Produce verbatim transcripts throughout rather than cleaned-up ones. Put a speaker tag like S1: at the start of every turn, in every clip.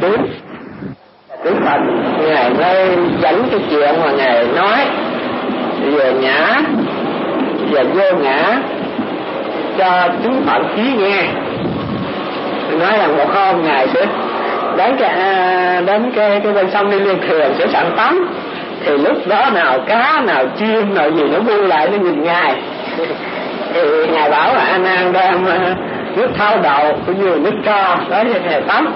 S1: tướng. Đức Phật ngài mới dẫn cái chuyện mà ngài nói về ngã và vô ngã cho chúng Phật chí nghe. Nói rằng một hôm ngài sẽ đến cái đến cái cái bên sông Đi Liên Thường sẽ sẵn tắm, thì lúc đó nào cá nào chim nào gì nó bu lại nó nhìn ngài. Thì ngài bảo là A Nan đem nước thau đầu cũng như nước tro đó cho ngài tắm.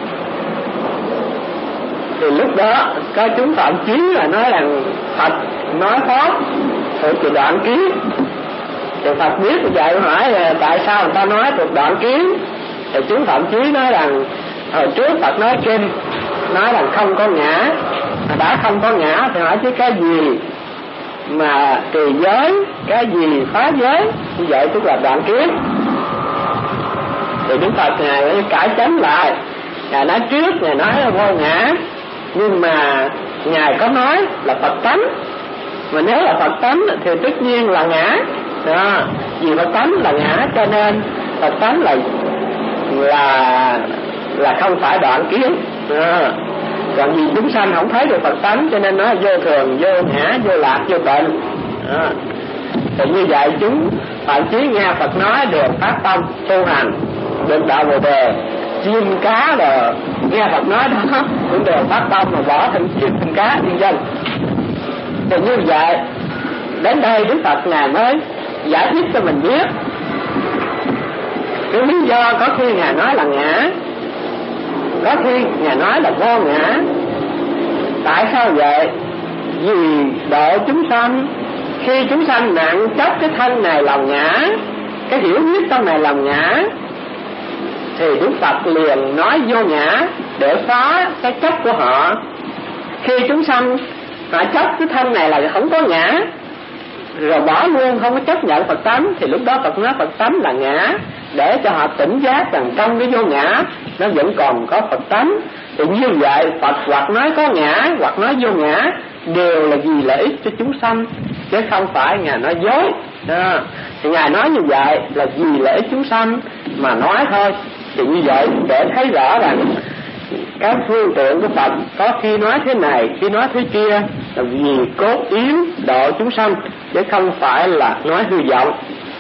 S1: Thì lúc đó có chúng Phạm Chí là nói rằng Phật nói pháp thuộc từ đoạn kiến. Thì Phật biết vậy hỏi là tại sao người ta nói thuộc đoạn kiến. Thì chúng Phạm Chí nói rằng hồi trước Phật nói kinh nói rằng không có ngã, mà đã không có ngã thì hỏi chứ cái gì mà trì giới, cái gì phá giới, như vậy tức là đoạn kiến. Thì Đức Phật ngài cải chánh lại, ngài nói trước ngài nói là vô ngã, nhưng mà ngài có nói là Phật tánh, mà nếu là Phật tánh thì tất nhiên là ngã đó. Vì Phật tánh là ngã cho nên Phật tánh là là là không phải đoạn kiến đó. Còn vì chúng sanh không thấy được Phật tánh cho nên nó vô thường, vô ngã, vô lạc, vô tịnh đó. Thì như vậy chúng Phạm Chí nghe Phật nói đều phát tâm tu hành được đạo Bồ Đề. Chim cá rồi nghe Phật nói đó cũng đều phát tâm mà bỏ thành chim thành cá nhân dân. Thì như vậy đến đây Đức Phật ngài mới giải thích cho mình biết cái lý do có khi ngài nói là ngã, có khi ngài nói là vô ngã. Tại sao vậy? Vì độ chúng sanh, khi chúng sanh nặng chấp cái thân này làm ngã, cái hiểu biết thân này làm ngã, thì Đức Phật liền nói vô ngã để phá cái chấp của họ. Khi chúng sanh họ chấp cái thân này là không có ngã, rồi bỏ luôn không có chấp nhận Phật tánh, thì lúc đó Phật nói Phật tánh là ngã, để cho họ tỉnh giác rằng trong cái vô ngã nó vẫn còn có Phật tánh. Thì như vậy Phật hoặc nói có ngã hoặc nói vô ngã đều là vì lợi ích cho chúng sanh, chứ không phải ngài nói dối đó. Thì ngài nói như vậy là vì lợi ích chúng sanh mà nói thôi. Thì như vậy để thấy rõ rằng các phương tiện của Phật có khi nói thế này, khi nói thế kia là vì cốt yếu độ chúng sanh, chứ không phải là nói hư vọng.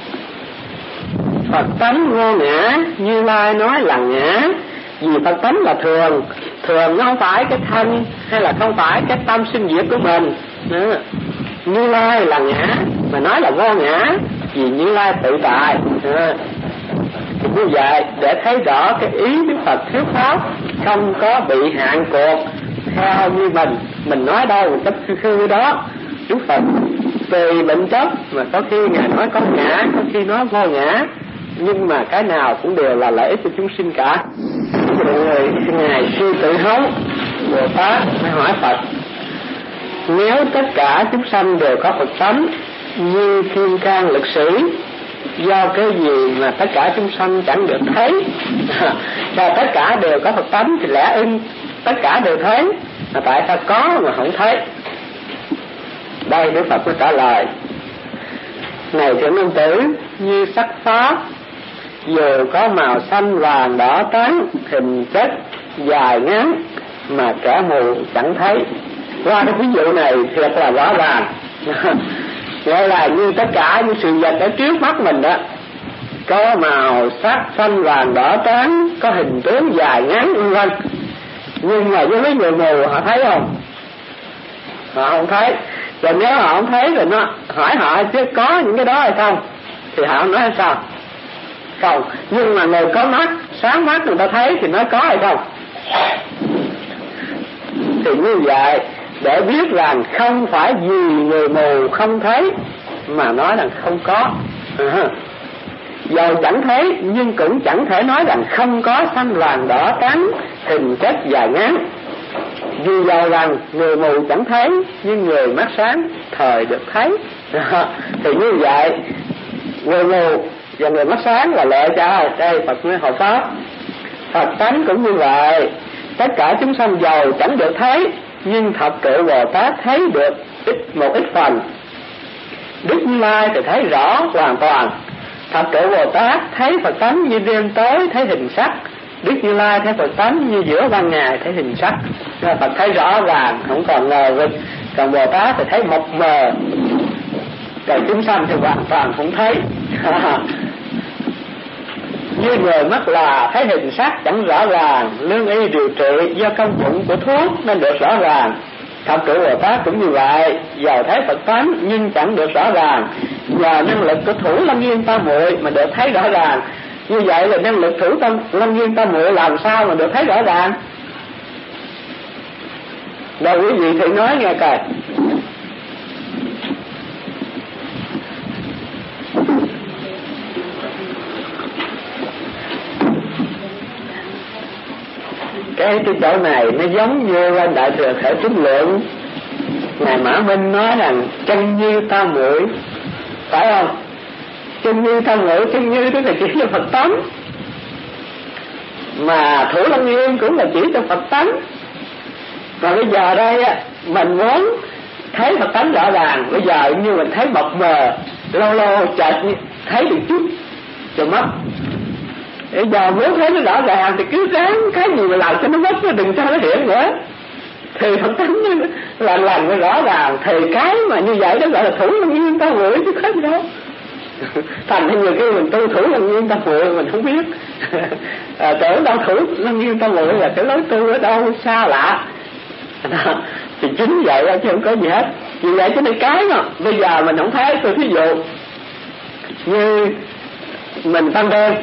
S1: Phật tánh vô ngã, Như Lai nói là ngã, vì Phật tánh là thường. Thường nó không phải cái thân hay là không phải cái tâm sinh diệt của mình nữa. Như Lai là ngã mà nói là vô ngã, vì Như Lai tự tại nữa. Thì như vậy để thấy rõ cái ý Đức Phật thuyết pháp không có bị hạn cuộc theo như mình mình nói đâu một cách khư khư đó. Đức Phật tùy bệnh chất mà có khi ngài nói có ngã, có khi nói vô ngã, nhưng mà cái nào cũng đều là lợi ích cho chúng sinh cả. Rồi ngài Sư Tử Hống Bồ Tát mới hỏi Phật: nếu tất cả chúng sanh đều có Phật tánh như thiên can lực sĩ, do cái gì mà tất cả chúng sanh chẳng được thấy? Và tất cả đều có Phật tánh thì lẽ ưng tất cả đều thấy, mà tại sao có mà không thấy? Đây Đức Phật mới trả lời: này thiện nam tử, như sắc pháp dù có màu xanh vàng đỏ trắng, hình chất dài ngắn mà kẻ mù chẳng thấy. Qua cái ví dụ này thiệt là rõ ràng. Gọi là như tất cả những sự vật ở trước mắt mình đó, có màu sắc xanh vàng đỏ trắng, có hình tướng dài ngắn vân vân, nhưng mà với mấy người mù họ thấy không? Họ không thấy. Rồi nếu họ không thấy rồi nó hỏi họ chứ có những cái đó hay không, thì họ nói sao? Không. Nhưng mà người có mắt, sáng mắt người ta thấy thì nói có hay không? Thì như vậy để biết rằng không phải vì người mù không thấy mà nói rằng không có. À, dầu chẳng thấy nhưng cũng chẳng thể nói rằng không có xanh vàng đỏ trắng, hình chất dài ngắn. Vì dầu rằng người mù chẳng thấy nhưng người mắt sáng thời được thấy. À, thì như vậy người mù và người mắt sáng là lệ cho đây Phật mới hộ pháp. Phật tánh cũng như vậy, tất cả chúng sanh dầu chẳng được thấy nhưng thập tự Bồ Tát thấy được ít một ít phần. Đức Như Lai thì thấy rõ hoàn toàn. Thập tự Bồ Tát thấy Phật tánh như đêm tối thấy hình sắc, Đức Như Lai thấy Phật tánh như giữa ban ngày thấy hình sắc, Phật thấy rõ ràng không còn ngờ vực. Còn Bồ Tát thì thấy mập mờ, còn chúng sanh thì hoàn toàn không thấy. Như người mắt là thấy hình sắc chẳng rõ ràng, lương y điều trị do công dụng của thuốc nên được rõ ràng. Thập trụ Bồ Tát cũng như vậy, giàu thấy Phật tánh nhưng chẳng được rõ ràng, nhờ năng lực của thủ lâm viên tam muội mà được thấy rõ ràng. Như vậy là năng lực thủ tâm lâm viên tam muội làm sao mà được thấy rõ ràng? Đâu quý vị thì nói nghe coi. Cái cái chỗ này nó giống như lên Đại Thừa Khởi Tín Lượng, ngài Mã Minh nói rằng chân như tam muội, phải không? Chân như tam muội, chân như tức là chỉ cho Phật tánh, mà thủ lâm nguyên cũng là chỉ cho Phật tánh. Mà bây giờ đây á, mình muốn thấy Phật tánh rõ ràng, bây giờ như mình thấy mập mờ, lâu lâu chợt thấy được chút cho mất. Bây giờ muốn thấy nó rõ ràng thì cứ ráng cái gì mà làm cho nó mất, nó đừng cho nó hiện nữa. Thì Phật tánh lần lần mới rõ ràng. Thì cái mà như vậy đó gọi là thủ lâm nguyên tam muội chứ có gì đâu. Thành ra nhiều khi mình tu thủ lâm nguyên tam muội mình không biết. À, tưởng đâu thủ lâm nguyên tam muội là cái lối tu ở đâu xa lạ. Thì chính vậy đó chứ không có gì hết. Vì vậy cho nên cái mà bây giờ mình không thấy. Tôi ví dụ như mình ban đêm,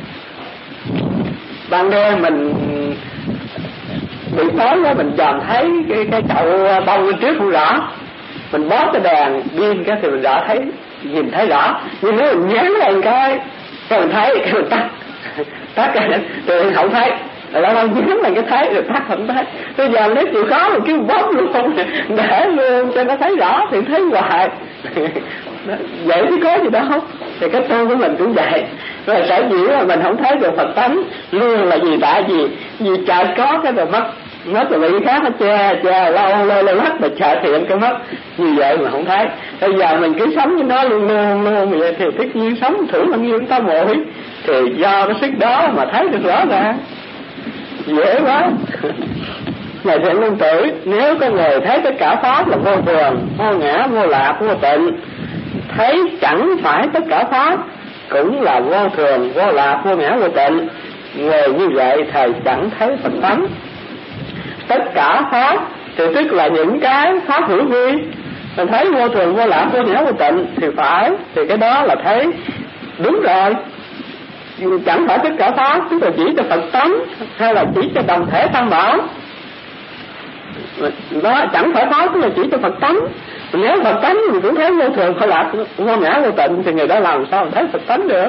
S1: ban đêm mình bị tối đó, mình dòm thấy cái, cái chậu bông bên trước không rõ, mình bó cái đèn pin cái thì mình rõ thấy, nhìn thấy rõ. Nhưng nếu mình nhán lên cái cái mình thấy, cái mình tắt tắt cái thì mình không thấy. Rồi lâu lâu nhấn là cái thấy, rồi tắt không thấy. Bây giờ nếu chịu khó mình cứ bóp luôn, để luôn cho nó thấy rõ thì thấy hoài. Vậy chứ có gì đâu. Thì cái tu của mình cũng vậy. Rồi sở dĩ là mình không thấy được Phật tánh luôn là gì tại gì vì chợt có cái rồi mất, mất rồi bị khác nó che che lâu lâu lâu lắc mà chợt hiện cái mất, như vậy mà không thấy. Bây giờ mình cứ sống với nó luôn luôn luôn vậy thì tất nhiên sống thử bao nhiêu ta muội thì do cái sức đó mà thấy được rõ ràng, dễ quá. Ngài Thiện Luân Tử, nếu có người thấy tất cả pháp là vô thường, vô ngã, vô lạc, vô tịnh, thấy chẳng phải tất cả pháp cũng là vô thường, vô lạc, vô ngã, vô tịnh, người như vậy thầy chẳng thấy Phật tánh. Tất cả pháp thì tức là những cái pháp hữu vi, mình thấy vô thường, vô lạc, vô ngã, vô tịnh thì phải, thì cái đó là thấy đúng rồi. Chẳng phải tất cả pháp tức là chỉ cho Phật tánh hay là chỉ cho đồng thể tam bảo. Đó chẳng phải pháp tức là chỉ cho Phật tánh. Nếu Phật tánh mình cũng thấy vô thường, vô lạc, vô ngã, vô tịnh thì người đó làm sao thấy Phật tánh được.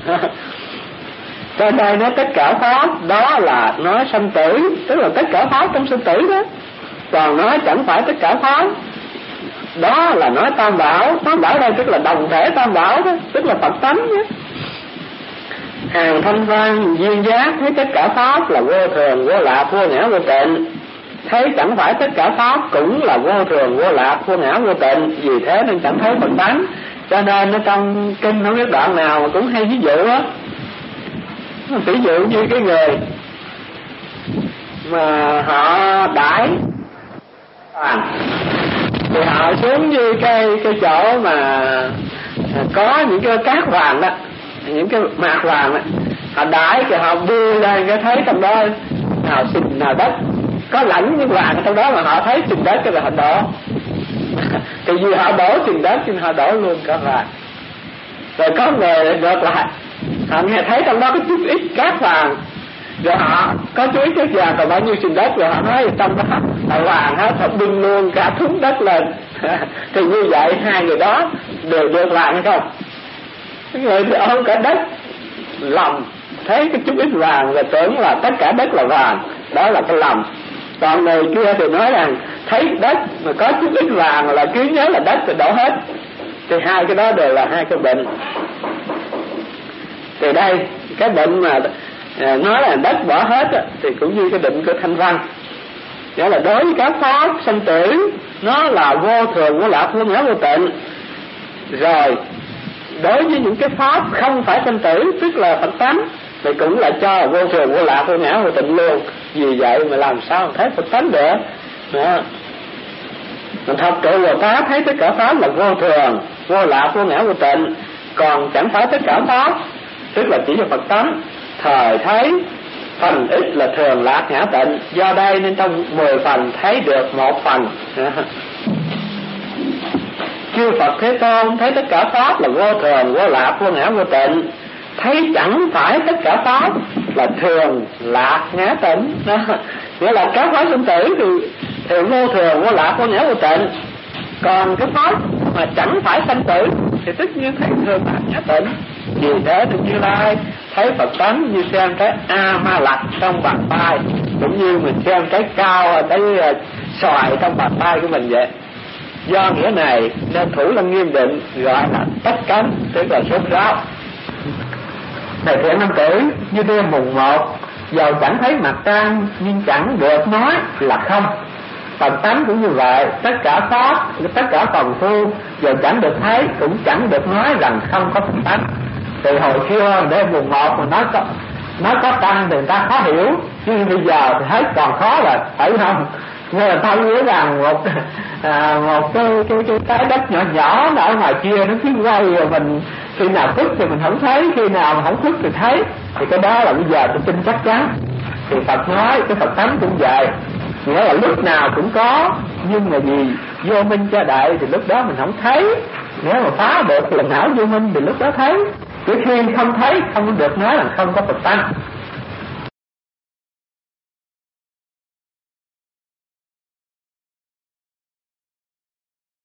S1: Cho đây nói tất cả pháp đó là nói sanh tử, tức là tất cả pháp trong sanh tử đó. Còn nói chẳng phải tất cả pháp đó là nói tam bảo. Tam bảo đây tức là đồng thể tam bảo đó, tức là Phật tánh đó. Hàng thanh văn duyên giác thấy tất cả pháp là vô thường, vô lạc, vô ngã, vô tịnh, thấy chẳng phải tất cả pháp cũng là vô thường, vô lạc, vô ngã, vô tịnh, vì thế nên chẳng thấy Phật tánh. Cho nên nó trong kinh không biết đoạn nào mà cũng hay ví dụ á. Ví dụ như cái người mà họ đãi thì họ xuống như cái cái chỗ mà có những cái cát vàng đó, những cái mạt vàng đó, họ đãi thì họ đưa ra cái thấy trong đó nào xình nào đất, có lãnh những vàng trong đó mà họ thấy xình đất cái là họ đổ. Thì vì họ đổ xình đất thì họ đổ luôn cả vàng. Rồi có người ngược lại, họ nghe thấy trong đó có chút ít cát vàng, rồi họ có chút ít cát vàng còn bao nhiêu xình đất, rồi họ nói trong đó là vàng hết, họ bưng luôn cả thúng đất lên. Thì như vậy hai người đó đều được vàng hay không? Cái người thì ôm cả đất lòng, thấy cái chút ít vàng và tưởng là tất cả đất là vàng, đó là cái lòng. Còn người kia thì nói rằng thấy đất mà có chút ít vàng là cứ nhớ là đất thì đổ hết. Thì hai cái đó đều là hai cái bệnh. Thì đây cái bệnh mà à, nói là đất bỏ hết á, thì cũng như cái bệnh của Thanh Văn, nghĩa là đối với các pháp sanh tử nó là vô thường, vô lạc, vô ngã, vô tịnh. Rồi đối với những cái pháp không phải sanh tử tức là Phật tánh mày cũng lại cho là vô thường vô lạc vô ngã vô tịnh luôn. Vì vậy mà làm sao thấy Phật tánh được đó. Mình thật sự Bồ Tát thấy tất cả pháp là vô thường vô lạc vô ngã vô tịnh, còn chẳng phải tất cả pháp, tức là chỉ là Phật tánh. Thời thấy phần ít là thường lạc ngã tịnh, do đây nên trong mười phần thấy được một phần. Chư Phật Thế Tôn thấy tất cả pháp là vô thường vô lạc vô ngã vô tịnh, thấy chẳng phải tất cả pháp là thường lạc ngã tịnh đó. Nghĩa là các pháp sinh tử thì, thì vô thường vô lạc vô ngã vô tịnh, còn cái pháp mà chẳng phải sanh tử thì tất nhiên thấy thường lạc ngã tịnh. Vì thế thì Như Lai thấy Phật tánh như xem cái A Ma Lặc trong bàn tay, cũng như mình xem cái cao cái xoài trong bàn tay của mình vậy. Do nghĩa này nên Thủ Lăng Nghiêm Định gọi là tất cánh, tức là sốt ráo. Thầy thiện nam tử, như đêm mùng một, dầu chẳng thấy mặt trăng nhưng chẳng được nói là không. Phật tánh cũng như vậy, tất cả pháp, tất cả phần phu dầu chẳng được thấy cũng chẳng được nói rằng không có Phật tánh. Từ hồi xưa đêm mùng một mà nói có nói có trăng thì người ta khó hiểu, chứ bây giờ thì thấy còn khó là phải không? Nên là ta nhớ rằng một à, một cái, cái cái cái đất nhỏ nhỏ ở ngoài kia nó cứ quay, rồi mình khi nào thức thì mình không thấy, khi nào mà không thức thì thấy. Thì cái đó là bây giờ tôi tin chắc chắn. Thì Phật nói cái Phật tánh cũng vậy, nghĩa là lúc nào cũng có, nhưng mà vì vô minh cho đại thì lúc đó mình không thấy. Nếu mà phá được lần não vô minh thì lúc đó thấy, chứ khi không thấy không được nói là không có Phật tánh.